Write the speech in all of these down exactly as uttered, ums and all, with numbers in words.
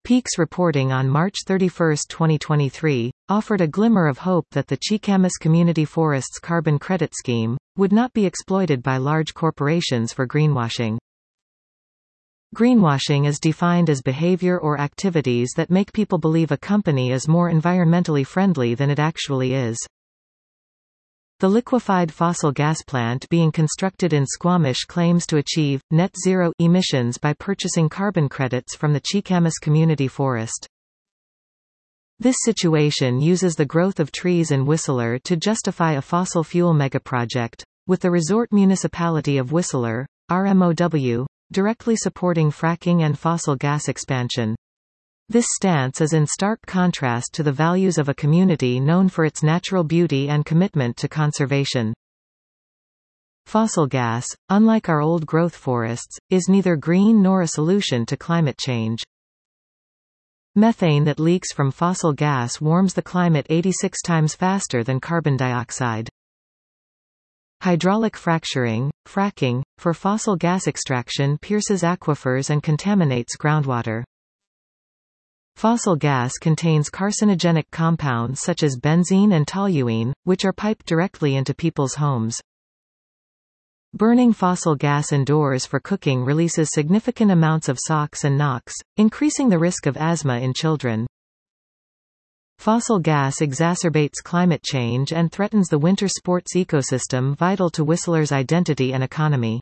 Peaks reporting on March thirty-first twenty twenty-three, offered a glimmer of hope that the Cheakamus Community Forests carbon credit scheme would not be exploited by large corporations for greenwashing. Greenwashing is defined as behavior or activities that make people believe a company is more environmentally friendly than it actually is. The liquefied fossil gas plant being constructed in Squamish claims to achieve net zero emissions by purchasing carbon credits from the Cheakamus Community Forest. This situation uses the growth of trees in Whistler to justify a fossil fuel megaproject, with the resort municipality of Whistler, R M O W, directly supporting fracking and fossil gas expansion. This stance is in stark contrast to the values of a community known for its natural beauty and commitment to conservation. Fossil gas, unlike our old-growth forests, is neither green nor a solution to climate change. Methane that leaks from fossil gas warms the climate eighty-six times faster than carbon dioxide. Hydraulic fracturing, fracking, for fossil gas extraction pierces aquifers and contaminates groundwater. Fossil gas contains carcinogenic compounds such as benzene and toluene, which are piped directly into people's homes. Burning fossil gas indoors for cooking releases significant amounts of SOx and NOx, increasing the risk of asthma in children. Fossil gas exacerbates climate change and threatens the winter sports ecosystem vital to Whistler's identity and economy.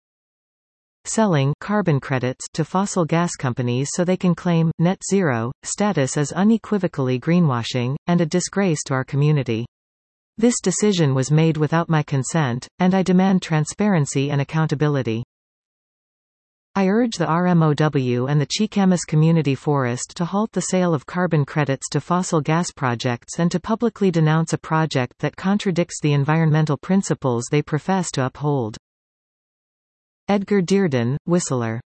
Selling carbon credits to fossil gas companies so they can claim net zero status is unequivocally greenwashing, and a disgrace to our community. This decision was made without my consent, and I demand transparency and accountability. I urge the R M O W and the Cheakamus Community Forest to halt the sale of carbon credits to fossil gas projects and to publicly denounce a project that contradicts the environmental principles they profess to uphold. Edgar Dearden, Whistler.